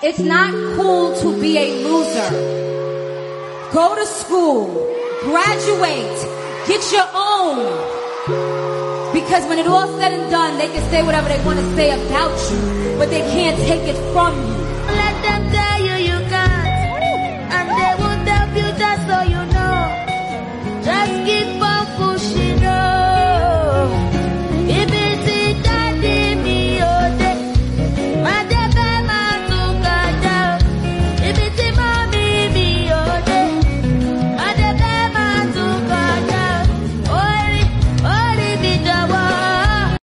It's not cool to be a loser. Go to school, graduate, get your own. Because when it all said and done, they can say whatever they want to say about you, but they can't take it from you.